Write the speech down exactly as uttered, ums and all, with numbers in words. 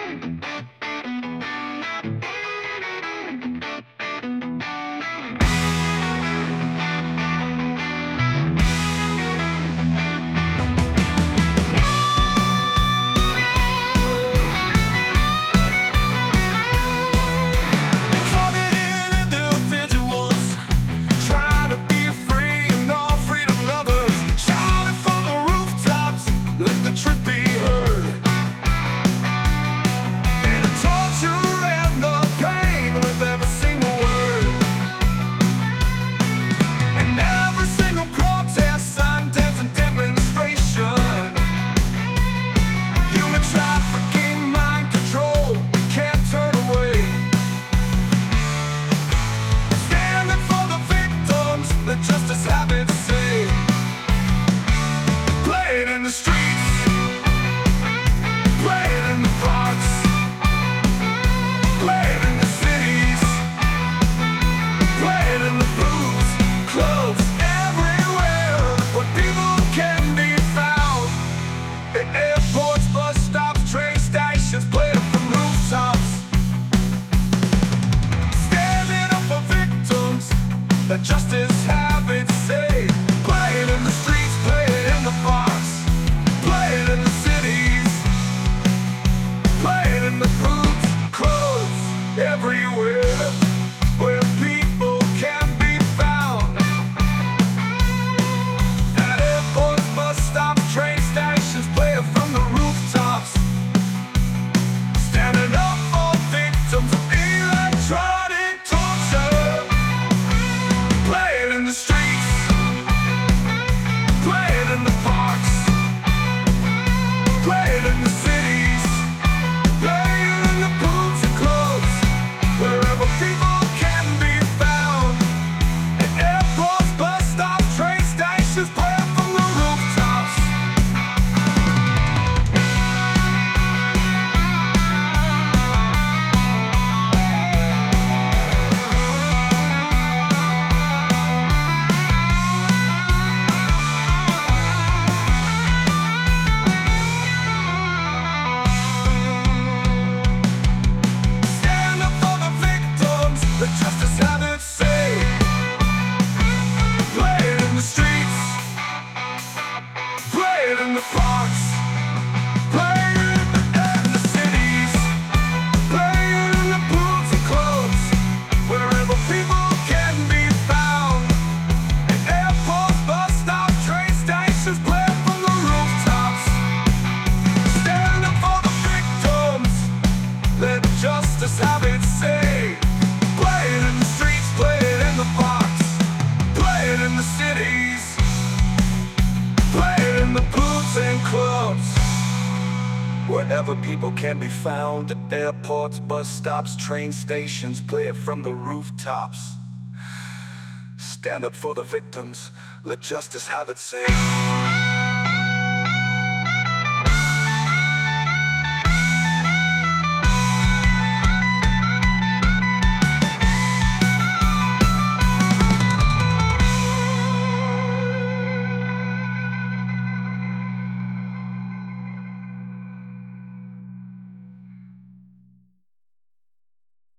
Let justice have its say. Play it in the streets, play it in the parks, play it in the cities, play it in the foods, clothes, everywhere where people can be found. At airports, bus stops, train stations, play it from the rooftops. Standing up for victims of electronic torture. Play it in the streets, play it in the parks, play it in the cities, play it in the boots and clothes, wherever people can be found. At airports, bus stops, train stations, play it from the rooftops. Stand up for the victims, let justice have its say. Play it in the streets, play it in the parks, play it in the cities, play it in the boots and clothes, wherever people can be found. At airports, bus stops, train stations, play it from the rooftops. Stand up for the victims, let justice have its say. Play it in the streets, play it in the parks, play it in the cities, play it in the boots and clubs, wherever people can be found. At airports, bus stops, train stations, play it from the rooftops. Stand up for the victims, let justice have its say.